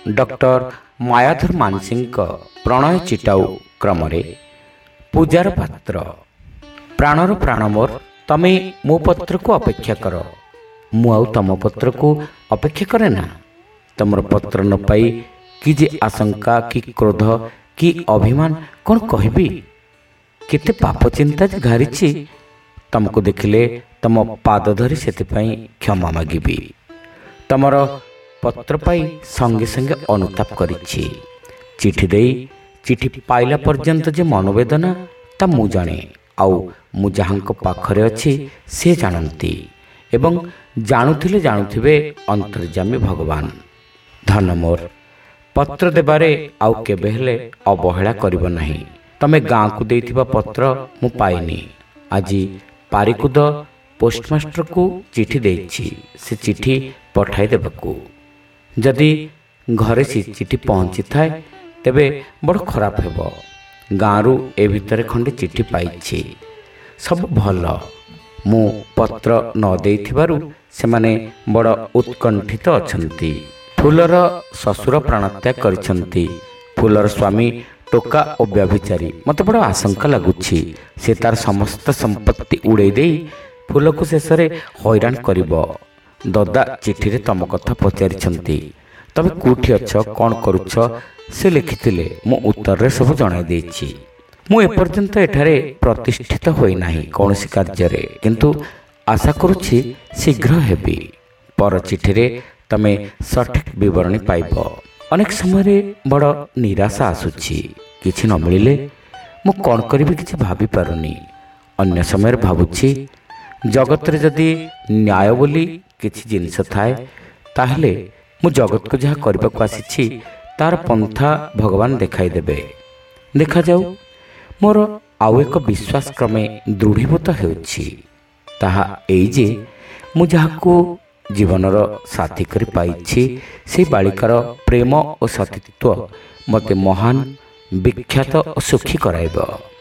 Doctor Mayadhar ମାନସିଂଙ୍କ ପ୍ରଣୟ ଚିଟାଉ କ୍ରମରେ ପୂଜାର ପାତ୍ର। ପ୍ରାଣର ପ୍ରାଣ ମୋର, ତମେ ମୋ ପତ୍ରକୁ ଅପେକ୍ଷା କର, ମୁଁ ଆଉ ତମ ପତ୍ରକୁ ଅପେକ୍ଷା କରେ ନା। ତମର ପତ୍ର ନ ପାଇ କି ଯେ ଆଶଙ୍କା, କି କ୍ରୋଧ, କି ଅଭିମାନ କ'ଣ କହିବି। କେତେ ପାପ ଚିନ୍ତା ଯେ ଘାରିଛି, ତମକୁ ଦେଖିଲେ ତମ ପାଦ ଧରି ସେଥିପାଇଁ କ୍ଷମା ମାଗିବି। ତମର ପତ୍ର ପାଇ ସଙ୍ଗେ ସଙ୍ଗେ ଅନୁତାପ କରିଛି। ଚିଠି ଦେଇ ଚିଠି ପାଇଲା ପର୍ଯ୍ୟନ୍ତ ଯେ ମନୋବେଦନା ତା ମୁଁ ଜାଣେ, ଆଉ ମୁଁ ଯାହାଙ୍କ ପାଖରେ ଅଛି ସେ ଜାଣନ୍ତି, ଏବଂ ଜାଣୁଥିଲେ ଜାଣୁଥିବେ ଅନ୍ତର୍ଯାମୀ ଭଗବାନ। ଧନ ମୋର, ପତ୍ର ଦେବାରେ ଆଉ କେବେ ହେଲେ ଅବହେଳା କରିବ ନାହିଁ। ତମେ ଗାଁକୁ ଦେଇଥିବା ପତ୍ର ମୁଁ ପାଇନି। ଆଜି ପାରିକୁଦ ପୋଷ୍ଟମାଷ୍ଟରକୁ ଚିଠି ଦେଇଛି, ସେ ଚିଠି ପଠାଇ ଦେବାକୁ। ଯଦି ଘରେ ସେ ଚିଠି ପହଞ୍ଚିଥାଏ ତେବେ ବଡ଼ ଖରାପ ହେବ। ଗାଁରୁ ଏ ଭିତରେ ଖଣ୍ଡେ ଚିଠି ପାଇଛି, ସବୁ ଭଲ। ମୁଁ ପତ୍ର ନ ଦେଇଥିବାରୁ ସେମାନେ ବଡ଼ ଉତ୍କଣ୍ଠିତ ଅଛନ୍ତି। ଫୁଲର ଶ୍ୱଶୁର ପ୍ରାଣତ୍ୟାଗ କରିଛନ୍ତି। ଫୁଲର ସ୍ୱାମୀ ଟୋକା ଓ ବ୍ୟଭିଚାରୀ। ମୋତେ ବଡ଼ ଆଶଙ୍କା ଲାଗୁଛି ସେ ତାର ସମସ୍ତ ସମ୍ପତ୍ତି ଉଡ଼େଇ ଦେଇ ଫୁଲକୁ ଶେଷରେ ହଇରାଣ କରିବ। ଦଦା ଚିଠିରେ ତମ କଥା ପଚାରିଛନ୍ତି। ତମେ କେଉଁଠି ଅଛ, କ'ଣ କରୁଛ ସେ ଲେଖିଥିଲେ। ମୁଁ ଉତ୍ତରରେ ସବୁ ଜଣାଇ ଦେଇଛି। ମୁଁ ଏପର୍ଯ୍ୟନ୍ତ ଏଠାରେ ପ୍ରତିଷ୍ଠିତ ହୋଇନାହିଁ କୌଣସି କାର୍ଯ୍ୟରେ, କିନ୍ତୁ ଆଶା କରୁଛି ଶୀଘ୍ର ହେବି। ପର ଚିଠିରେ ତମେ ସଠିକ୍ ବିବରଣୀ ପାଇବ। ଅନେକ ସମୟରେ ବଡ଼ ନିରାଶା ଆସୁଛି। କିଛି ନ ମିଳିଲେ ମୁଁ କ'ଣ କରିବି କିଛି ଭାବିପାରୁନି। ଅନ୍ୟ ସମୟରେ ଭାବୁଛି ଜଗତରେ ଯଦି ନ୍ୟାୟ ବୋଲି କିଛି ଜିନିଷ ଥାଏ, ତାହେଲେ ମୁଁ ଜଗତକୁ ଯାହା କରିବାକୁ ଆସିଛି ତାର ପନ୍ଥା ଭଗବାନ ଦେଖାଇଦେବେ। ଦେଖାଯାଉ। ମୋର ଆଉ ଏକ ବିଶ୍ୱାସ କ୍ରମେ ଦୃଢ଼ୀଭୂତ ହେଉଛି। ତାହା ଏଇ ଯେ ମୁଁ ଯାହାକୁ ଜୀବନର ସାଥୀ କରି ପାଇଛି, ସେହି ବାଳିକାର ପ୍ରେମ ଓ ସତୀତ୍ୱ ମୋତେ ମହାନ, ବିଖ୍ୟାତ ଓ ସୁଖୀ କରାଇବ।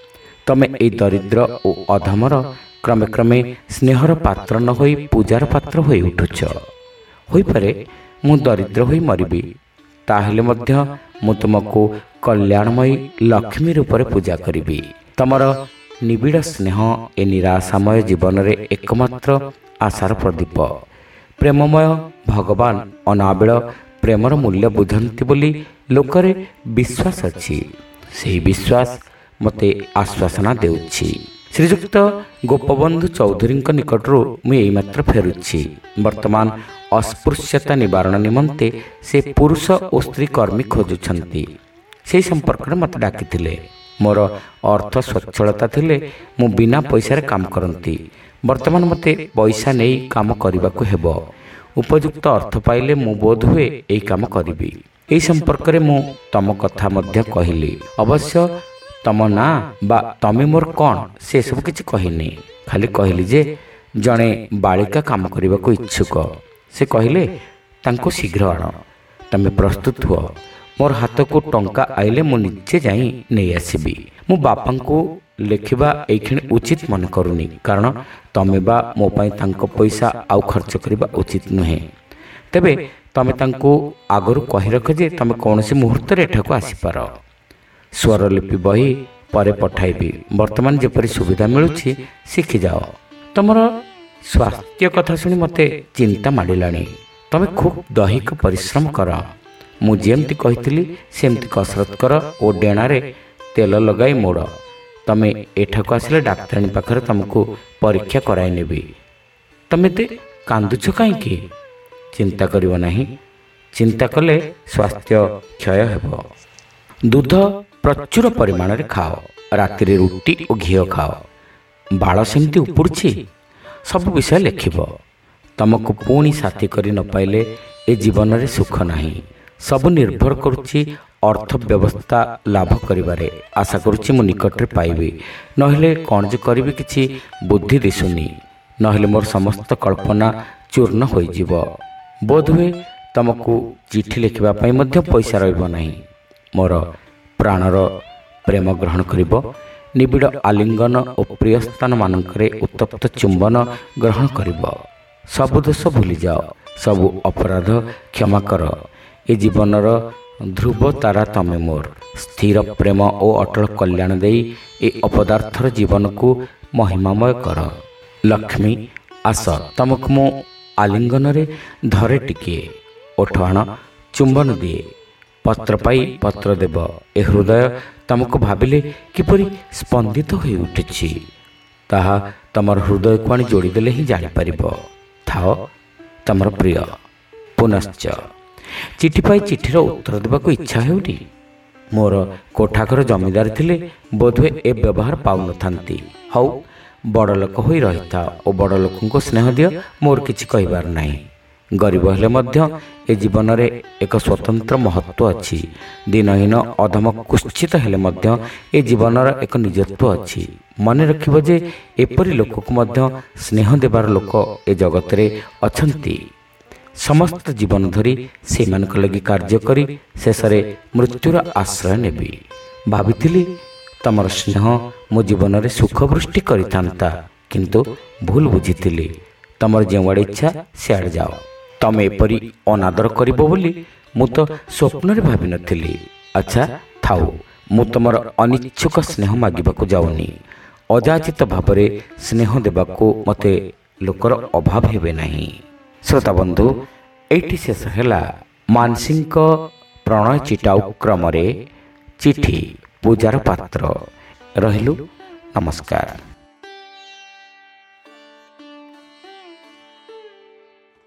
ତମେ ଏହି ଦରିଦ୍ର ଓ ଅଧମର କ୍ରମେ କ୍ରମେ ସ୍ନେହର ପାତ୍ର ନ ହୋଇ ପୂଜାର ପାତ୍ର ହୋଇ ଉଠୁଛ। ହୋଇପାରେ ମୁଁ ଦରିଦ୍ର ହୋଇ ମରିବି, ତାହେଲେ ମଧ୍ୟ ମୁଁ ତୁମକୁ କଲ୍ୟାଣମୟୀ ଲକ୍ଷ୍ମୀ ରୂପରେ ପୂଜା କରିବି। ତମର ନିବିଡ଼ ସ୍ନେହ ଏ ନିରାଶାମୟ ଜୀବନରେ ଏକମାତ୍ର ଆଶାର ପ୍ରଦୀପ। ପ୍ରେମମୟ ଭଗବାନ ଅନାବିଳ ପ୍ରେମର ମୂଲ୍ୟ ବୁଝନ୍ତି ବୋଲି ଲୋକରେ ବିଶ୍ୱାସ ଅଛି। ସେହି ବିଶ୍ୱାସ ମୋତେ ଆଶ୍ୱାସନା ଦେଉଛି। ଶ୍ରୀଯୁକ୍ତ ଗୋପବନ୍ଧୁ ଚୌଧୁରୀଙ୍କ ନିକଟରୁ ମୁଁ ଏଇମାତ୍ର ଫେରୁଛି। ବର୍ତ୍ତମାନ ଅସ୍ପୃଶ୍ୟତା ନିବାରଣ ନିମନ୍ତେ ସେ ପୁରୁଷ ଓ ସ୍ତ୍ରୀ କର୍ମୀ ଖୋଜୁଛନ୍ତି। ସେହି ସମ୍ପର୍କରେ ମୋତେ ଡାକିଥିଲେ। ମୋର ଅର୍ଥ ସ୍ୱଚ୍ଛଳତା ଥିଲେ ମୁଁ ବିନା ପଇସାରେ କାମ କରନ୍ତି। ବର୍ତ୍ତମାନ ମୋତେ ପଇସା ନେଇ କାମ କରିବାକୁ ହେବ। ଉପଯୁକ୍ତ ଅର୍ଥ ପାଇଲେ ମୁଁ ବୋଧ ହୁଏ ଏହି କାମ କରିବି। ଏହି ସମ୍ପର୍କରେ ମୁଁ ତମ କଥା ମଧ୍ୟ କହିଲି। ଅବଶ୍ୟ ତମ ନାଁ ବା ତମେ ମୋର କ'ଣ ସେସବୁ କିଛି କହିନି। ଖାଲି କହିଲି ଯେ ଜଣେ ବାଳିକା କାମ କରିବାକୁ ଇଚ୍ଛୁକ। ସେ କହିଲେ ତାଙ୍କୁ ଶୀଘ୍ର ଆଣ। ତମେ ପ୍ରସ୍ତୁତ ହୁଅ। ମୋର ହାତକୁ ଟଙ୍କା ଆଇଲେ ମୁଁ ନିଜେ ଯାଇ ନେଇ ଆସିବି। ମୁଁ ବାପାଙ୍କୁ ଲେଖିବା ଏଇକ୍ଷଣି ଉଚିତ ମନେ କରୁନି, କାରଣ ତମେ ବା ମୋ ପାଇଁ ତାଙ୍କ ପଇସା ଆଉ ଖର୍ଚ୍ଚ କରିବା ଉଚିତ ନୁହେଁ। ତେବେ ତମେ ତାଙ୍କୁ ଆଗରୁ କହି ରଖ ଯେ ତମେ କୌଣସି ମୁହୂର୍ତ୍ତରେ ଏଠାକୁ ଆସିପାର। ସ୍ୱରଲିପି ବହି ପରେ ପଠାଇବି। ବର୍ତ୍ତମାନ ଯେପରି ସୁବିଧା ମିଳୁଛି ଶିଖିଯାଅ। ତମର ସ୍ୱାସ୍ଥ୍ୟ କଥା ଶୁଣି ମୋତେ ଚିନ୍ତା ମାଡ଼ିଲାଣି। ତମେ ଖୁବ୍ ଦୈହିକ ପରିଶ୍ରମ କର। ମୁଁ ଯେମିତି କହିଥିଲି ସେମିତି କସରତ କର ଓ ଡେଣାରେ ତେଲ ଲଗାଇ ମୋଡ଼। ତମେ ଏଠାକୁ ଆସିଲେ ଡାକ୍ତରାଣୀ ପାଖରେ ତମକୁ ପରୀକ୍ଷା କରାଇ ନେବି। ତମେ ଏତେ କାନ୍ଦୁଛ କାହିଁକି? ଚିନ୍ତା କରିବ ନାହିଁ। ଚିନ୍ତା କଲେ ସ୍ୱାସ୍ଥ୍ୟ କ୍ଷୟ ହେବ। ଦୁଧ ପ୍ରଚୁର ପରିମାଣରେ ଖାଅ। ରାତିରେ ରୁଟି ଓ ଘିଅ ଖାଅ। ବାଳ ସେମିତି ଉପୁଡ଼ୁଛି। ସବୁ ବିଷୟ ଲେଖିବ। ତମକୁ ପୁଣି ସାଥୀ କରି ନ ପାଇଲେ ଏ ଜୀବନରେ ସୁଖ ନାହିଁ। ସବୁ ନିର୍ଭର କରୁଛି ଅର୍ଥ ବ୍ୟବସ୍ଥା ଲାଭ କରିବାରେ। ଆଶା କରୁଛି ମୁଁ ନିକଟରେ ପାଇବି। ନହେଲେ କ'ଣ ଯେ କରିବି କିଛି ବୁଦ୍ଧି ଦିଶୁନି। ନହେଲେ ମୋର ସମସ୍ତ କଳ୍ପନା ଚୂର୍ଣ୍ଣ ହୋଇଯିବ। ବୋଧହୁଏ ତମକୁ ଚିଠି ଲେଖିବା ପାଇଁ ମଧ୍ୟ ପଇସା ରହିବ ନାହିଁ। ମୋର ପ୍ରାଣର ପ୍ରେମ ଗ୍ରହଣ କରିବ। ନିବିଡ଼ ଆଲିଙ୍ଗନ ଓ ପ୍ରିୟ ସ୍ଥାନମାନଙ୍କରେ ଉତ୍ତପ୍ତ ଚୁମ୍ବନ ଗ୍ରହଣ କରିବ। ସବୁ ଦୋଷ ଭୁଲିଯାଅ। ସବୁ ଅପରାଧ କ୍ଷମା କର। ଏ ଜୀବନର ଧ୍ରୁବ ତାରା ତମେ ମୋର। ସ୍ଥିର ପ୍ରେମ ଓ ଅଟଳ କଲ୍ୟାଣ ଦେଇ ଏ ଅପଦାର୍ଥର ଜୀବନକୁ ମହିମାମୟ କର। ଲକ୍ଷ୍ମୀ ଆସ, ତମକୁ ମୁଁ ଆଲିଙ୍ଗନରେ ଧରେ ଟିକିଏ, ଓଠ ଆଣ ଚୁମ୍ବନ ଦିଏ, ପତ୍ର ପାଇ ପତ୍ର ଦେବ। ଏ ହୃଦୟ ତମକୁ ଭାବିଲେ କିପରି ସ୍ପନ୍ଦିତ ହୋଇ ଉଠୁଛି, ତାହା ତମର ହୃଦୟକୁ ଆଣି ଯୋଡ଼ିଦେଲେ ହିଁ ଜାଣିପାରିବ। ଥାଅ ତମର ପ୍ରିୟ। ପୁନଶ୍ଚ ଚିଠି ପାଇ ଚିଠିର ଉତ୍ତର ଦେବାକୁ ଇଚ୍ଛା ହେଉନି। ମୋର କୋଠାଘର ଜମିଦାର ଥିଲେ ବୋଧହୁଏ ଏ ବ୍ୟବହାର ପାଉନଥାନ୍ତି। ହଉ, ବଡ଼ ଲୋକ ହୋଇ ରହିଥା ଓ ବଡ଼ ଲୋକଙ୍କୁ ସ୍ନେହ ଦିଅ, ମୋର କିଛି କହିବାର ନାହିଁ। ଗରିବ ହେଲେ ମଧ୍ୟ ଏ ଜୀବନରେ ଏକ ସ୍ୱତନ୍ତ୍ର ମହତ୍ଵ ଅଛି। ଦିନହୀନ ଅଧମ କୁତ୍ସିତ ହେଲେ ମଧ୍ୟ ଏ ଜୀବନର ଏକ ନିଜତ୍ୱ ଅଛି। ମନେ ରଖିବ ଯେ ଏପରି ଲୋକକୁ ମଧ୍ୟ ସ୍ନେହ ଦେବାର ଲୋକ ଏ ଜଗତରେ ଅଛନ୍ତି। ସମସ୍ତ ଜୀବନ ଧରି ସେମାନଙ୍କ ଲାଗି କାର୍ଯ୍ୟ କରି ଶେଷରେ ମୃତ୍ୟୁର ଆଶ୍ରୟ ନେବି। ଭାବିଥିଲି ତମର ସ୍ନେହ ମୋ ଜୀବନରେ ସୁଖ ବୃଷ୍ଟି କରିଥାନ୍ତା, କିନ୍ତୁ ଭୁଲ ବୁଝିଥିଲି। ତମର ଯେଉଁଆଡ଼େ ଇଚ୍ଛା ସିଆଡ଼େ ଯାଅ। ତମେ ଏପରି ଅନାଦର କରିବ ବୋଲି ମୁଁ ତ ସ୍ୱପ୍ନରେ ଭାବିନଥିଲି। ଆଚ୍ଛା ଥାଉ, ମୁଁ ତମର ଅନିଚ୍ଛୁକ ସ୍ନେହ ମାଗିବାକୁ ଯାଉନି। ଅଯାଚିତ ଭାବରେ ସ୍ନେହ ଦେବାକୁ ମୋତେ ଲୋକର ଅଭାବ ହେବେ ନାହିଁ। ଶ୍ରୋତାବନ୍ଧୁ, ଏଇଠି ଶେଷ ହେଲା ମାନସୀଙ୍କ ପ୍ରଣୟ ଚିଟାଉ କ୍ରମରେ ଚିଠି ପୂଜାର ପାତ୍ର। ରହିଲୁ, ନମସ୍କାର।